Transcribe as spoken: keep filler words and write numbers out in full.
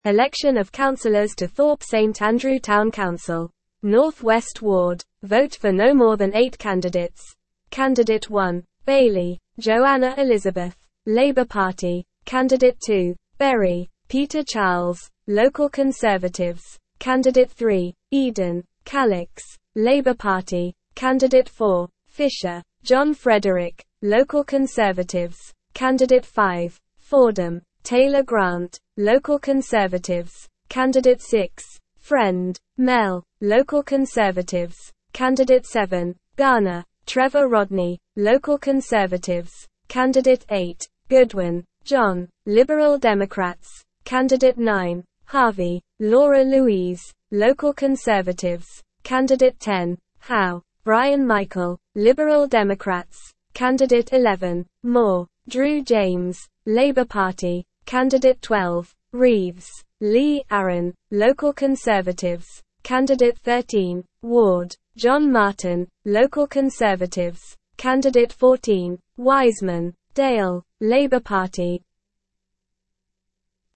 Election of councillors to Thorpe Saint Andrew Town Council. North West Ward. Vote for no more than eight candidates. Candidate one. Bailey, Joanna Elizabeth. Labour Party. Candidate two. Berry, Peter Charles. Local Conservatives. Candidate three. Eden, Calix. Labour Party. Candidate four. Fisher, John Frederick. Local Conservatives. Candidate five. Fordham, Taylor Grant. Local Conservatives. Candidate six. Friend, Mel. Local Conservatives. Candidate seven. Garner, Trevor Rodney. Local Conservatives. Candidate eight. Goodwin, John. Liberal Democrats. Candidate nine. Harvey, Laura Louise. Local Conservatives. Candidate ten. Howe, Brian Michael. Liberal Democrats. Candidate eleven. Moore, Drew James. Labour Party. Candidate twelve. Reeves, Lee Aaron. Local Conservatives. Candidate thirteen. Ward, John Martin. Local Conservatives. Candidate fourteen. Wiseman, Dale. Labour Party.